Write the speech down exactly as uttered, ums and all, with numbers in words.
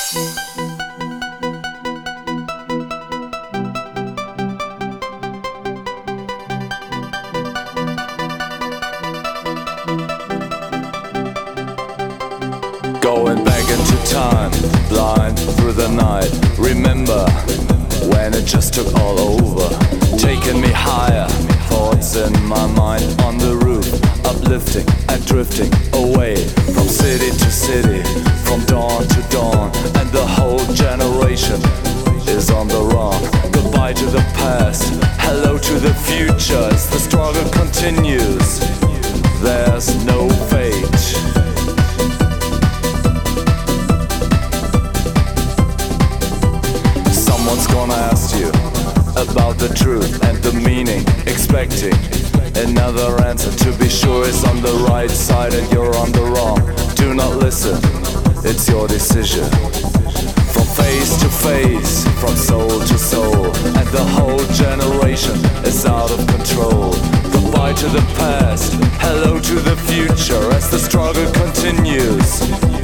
Going back into time, blind through the night. Remember when it just took all over, taking me higher, thoughts in my mind on the roof, uplifting and drifting away from city to city, from dawn to dawn, and the whole generation is on the run. Goodbye to the past, hello to the future, as the struggle continues. There's no fate. Someone's gonna ask you about the truth and the meaning, expecting another answer to be sure is on the right side and you're on the wrong. Do not listen, it's your decision. From face to face, from soul to soul, and the whole generation is out of control. Goodbye to the past, hello to the future, as the struggle continues.